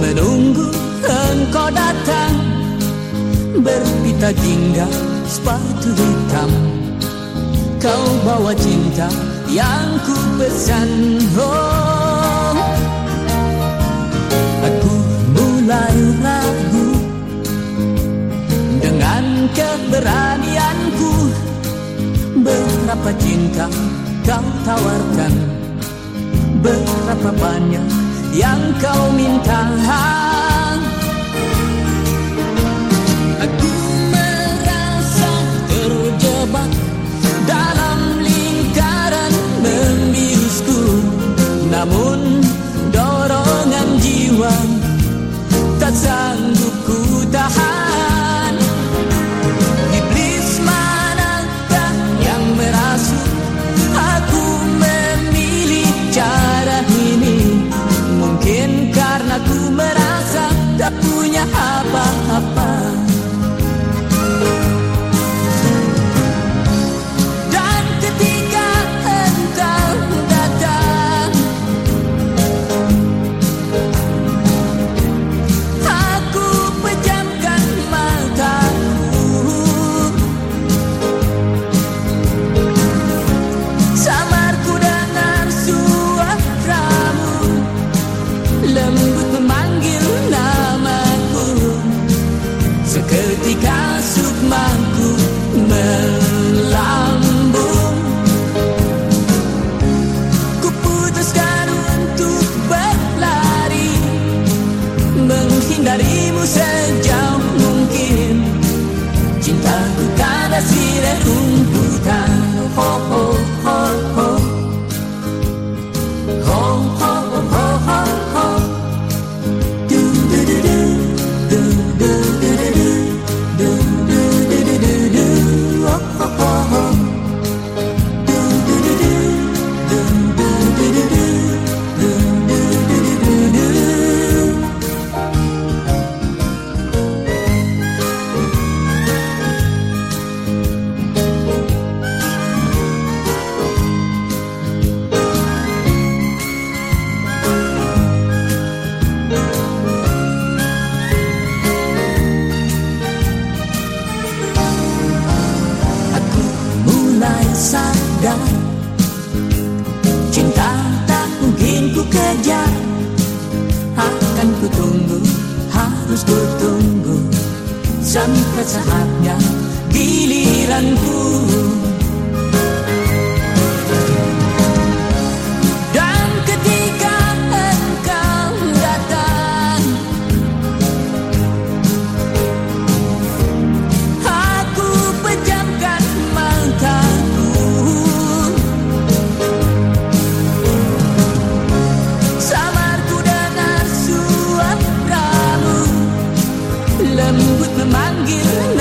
menunggu engkau datang, berpita jingga sepatu hitam. Kau bawa cinta yang ku pesan. Oh, aku mulai ragu dengan keberanianku. Berapa cinta kau tawarkan, berapa banyak yang kau minta. Aku merasa terjebak dalam lingkaran membiusku, namun dorongan jiwa tak sanggup ku tahan. Iblis manakah yang merasuk aku memilih cara ini? Mungkin karena ku merasa tak punya apa-apa. Dan ketika engkau datang, aku pejamkan mataku. Samar ku dengar suaramu, lembut memanggil namaku. Seketika sukmaku melambung. Kuputuskan untuk berlari, menghindarimu sejauh mungkin. Cintaku tandasi rerumputan. Ho ho ho ho, ho ho ho ho ho. Du du du du, du du du du du, du du du du du du. Ho ho ho ho. Du du du du, du du du du du, du du du du du du. Aku mulai sadar, cinta tak mungkin ku kejar. Akan ku tunggu, harus ku tunggu, sampai saatnya giliranku. Dan ketika engkau datang, aku pejamkan mataku. Samar ku dengar suaramu, lembut memanggil